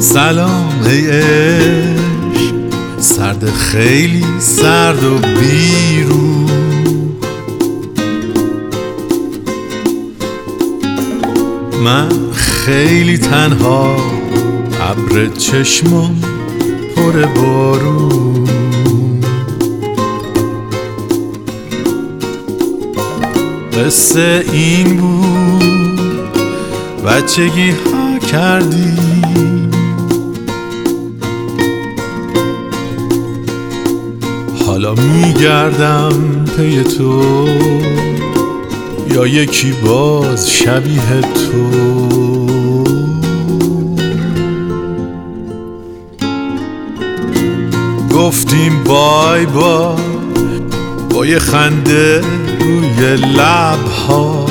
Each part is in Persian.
سلام ای عشق، سرد خیلی سرد و بیرو. من خیلی تنها، ابر چشمم پر بارون. قصه این بود بچگی ها کردی، حالا میگردم پی تو، یا یکی باز شبیه تو. گفتیم بای بای با یه خنده روی لبها،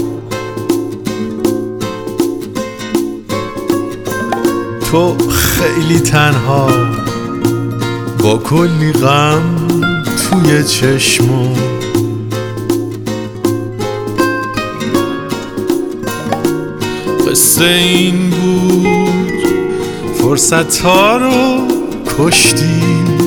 تو خیلی تنها با کلی غم توی چشمم. قصه این بود فرصت ها رو کشتی،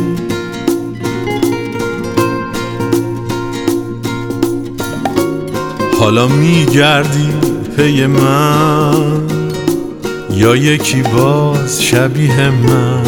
حالا میگردی پی من، یا یکی باز شبیه من.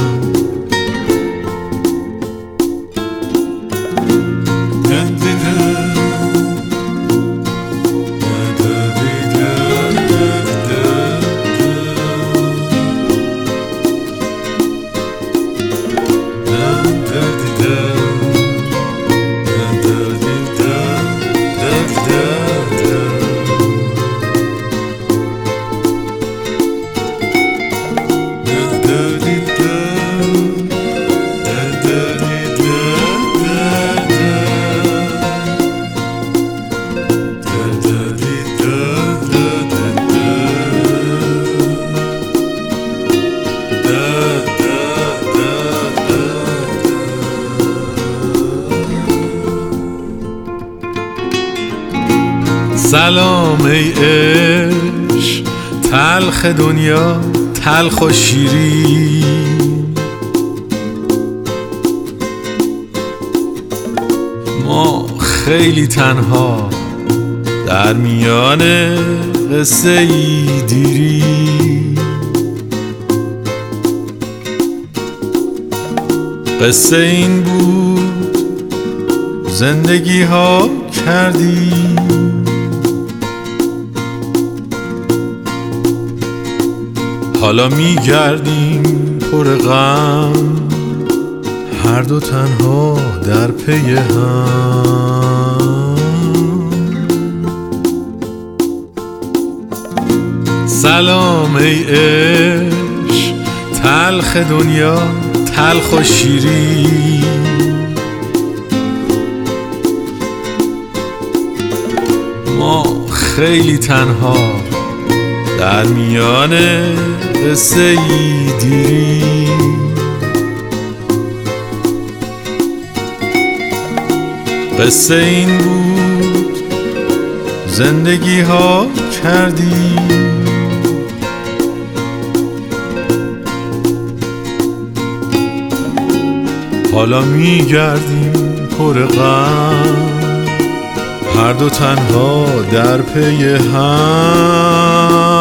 سلام ای عشق، تلخ دنیا تلخ و شیرین. ما خیلی تنها در میان قصه ای دیری. قصه این بود زندگی ها کردی، حالا میگردیم پر غم، هر دو تنها در پی هم. سلام ای عشق، تلخ دنیا تلخ و شیرین. ما خیلی تنها در میان قصه ای دیری. قصه این بود زندگی ها کردی، حالا میگردیم پر غم، هر دو تنها در پی هم.